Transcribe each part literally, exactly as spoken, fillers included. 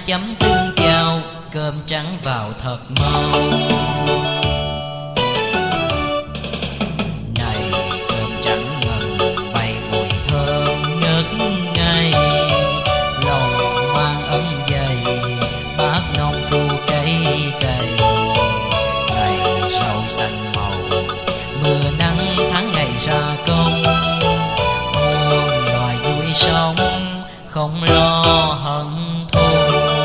chấm tương chao, cơm trắng vào thật mau. Này cơm trắng ngần bay mùi thơm ngất ngây, lòng mang ấm dày bác nông phu cây cày. Ngày rau xanh màu mưa nắng tháng ngày ra công, muôn loài vui sống không lo hận thù.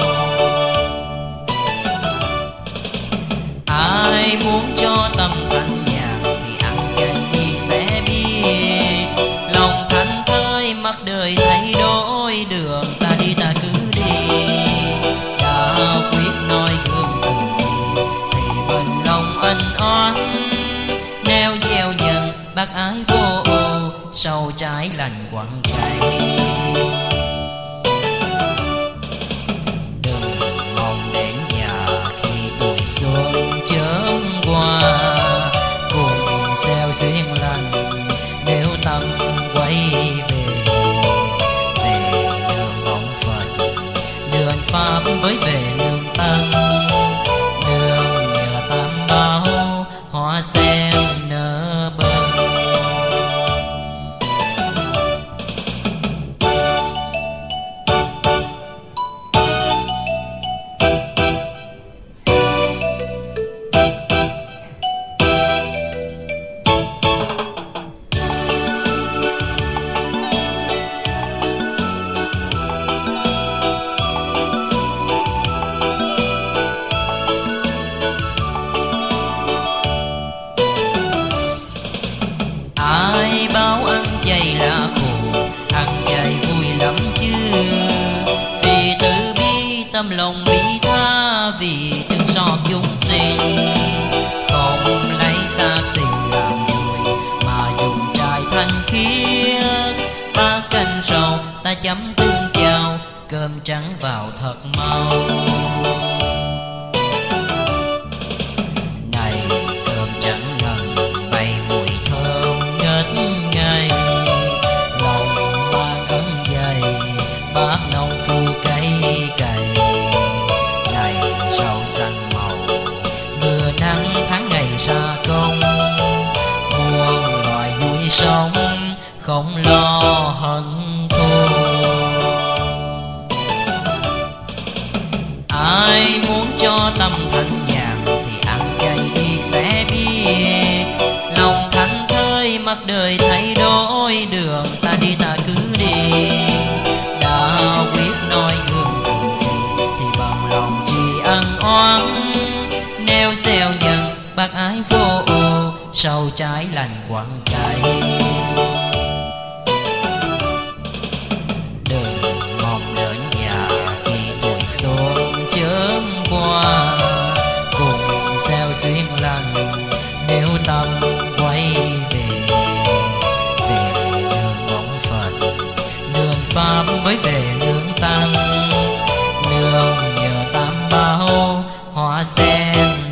Ai muốn cho tâm thanh nhàn thì ăn chay đi sẽ biết, lòng thanh thơi mắt đời thay đổi, đường ta đi ta cứ đi. Đã quyết nói gương từng gì thì bên lòng ân oán, neo gieo nhân bác ái vô ưu, sau trái lành quặn cay. Xuân chớm qua cùng xeo xuyên lành, nếu tâm quay về về đường bóng Phật, đường Pháp với về đường Tăng, đường nhờ tam bảo hoa sen nở bờ. Bao ăn chay là khổ, ăn chay vui lắm chứ, vì từ bi tâm lòng bi tha, vì thương xót chúng sinh. Không lấy xác sinh làm vui mà dùng trai thanh khiết, ba canh rau ta chấm tương chao, cơm trắng vào thật mau. Này cơm trắng ngần bay mùi thơm ngất ngây, lòng mang ấn dày bác nông phu cây cày. Này rau xanh màu mưa nắng tháng ngày ra công, muôn loài vui sống không lo hận thù. Ai muốn cho tâm thanh nhàn thì ăn chay đi sẽ biết, lòng thanh thơi mắt đời thay đổi, đường ta đi ta cứ đi. Đã quyết nói gương từng gì thì bằng lòng chỉ ân oán, nêu gieo nhân bác ái vô ưu, sau trái lành quặn cay. Đừng mong đến già khi tuổi xuân chớm qua, cùng gieo xuyên lành nếu tâm quay về về đường bóng Phật, đường Pháp với về đường Tăng, đường nhờ tam bảo hoa sen